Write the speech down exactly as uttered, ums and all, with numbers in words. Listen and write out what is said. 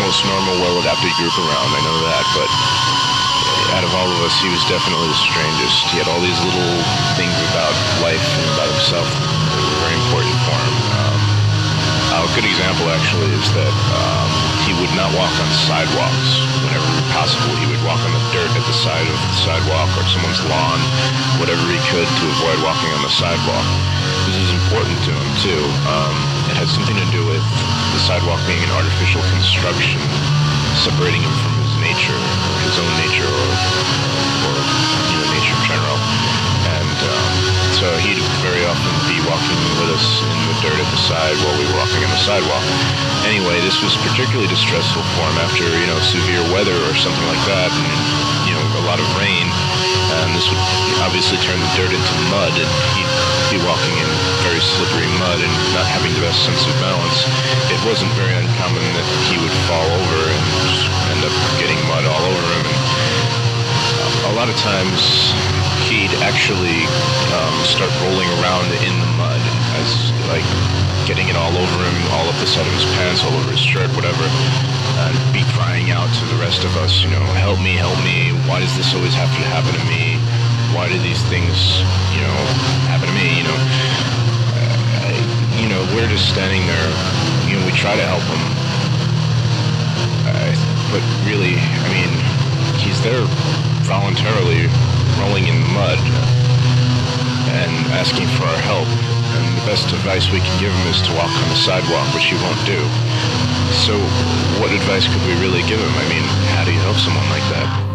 most normal, well-adapted group around, I know that, but out of all of us, he was definitely the strangest. He had all these little things about life and about himself that were very important for him. Um, a good example, actually, is that um, he would not walk on sidewalks. Whenever possible, he would walk on the dirt at the side of the sidewalk or someone's lawn, whatever he could to avoid walking on the sidewalk. This is important to him, too. Um, it had something to do with the sidewalk being an artificial construction, separating him from his nature, or his own nature, or, or you know, nature in general. And um, so he'd very often be walking with us in the dirt at the side while we were walking on the sidewalk. Anyway, this was particularly distressful for him after, you know, severe weather or something like that, and, you know, a lot of rain. And this would obviously turn the dirt into mud, and he'd be walking in very slippery mud and not having the best sense of balance. It wasn't very uncommon that he would fall over and end up getting mud all over him. And a lot of times he'd actually um, start rolling around in the mud, as like getting it all over him, all up the side of his pants, all over his shirt, whatever, and be crying out to the rest of us, you know, help me, help me, why does this always have to happen to me? Why do these things, you know, happen to me, you know? I, you know, we're just standing there, you know, we try to help him, uh, but really, I mean, he's there voluntarily rolling in the mud and asking for our help, and the best advice we can give him is to walk on the sidewalk, which he won't do. So what advice could we really give him? I mean, how do you help someone like that?